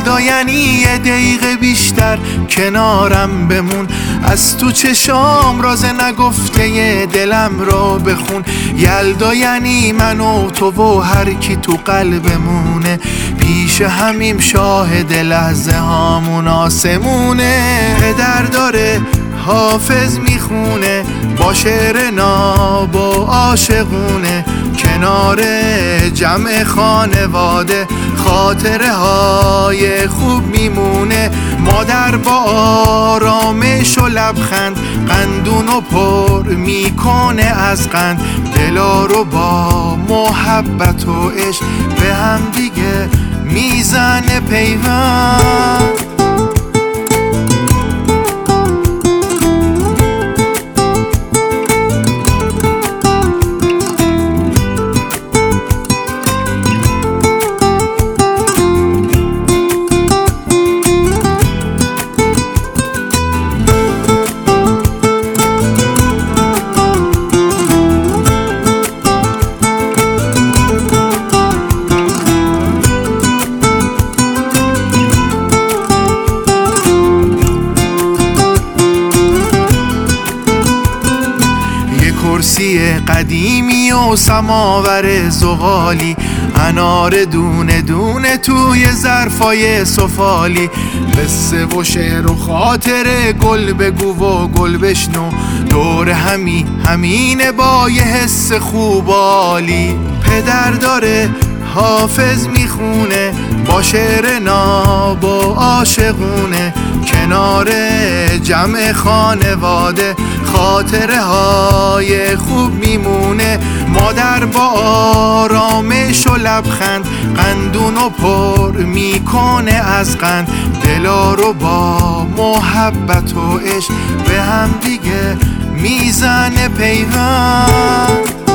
یلدا یعنی یه دقیقه بیشتر کنارم بمون، از تو چشام راز نگفته ی دلم رو بخون. یلدا یعنی من و تو و هر کی تو قلبمونه، پیش همیم شاهد لحظه هامون آسمونه. پدر داره حافظ میخونه با شعر ناب و عاشقونه، کنار جمع خانواده خاطره های خوب میمونه. مادر با آرامش و لبخند قندونو پر میکنه از قند، دلا رو با محبت و عشق به هم دیگه میزنه پیوند. کرسی قدیمی و سماور زغالی، انار دونه دونه توی ظرفای سفالی، قصه و شعر و خاطره گل بگو و گل بشنو، دور همینه با یه حس خوبالی. پدر داره حافظ میخونه با شعر ناب و عاشقونه، کنار جمع خانواده خاطره های خوب میمونه. مادر با آرامش و لبخند قندونو پر میکنه از قند، دلا رو با محبت و عشق به هم دیگه میزنه پیوند.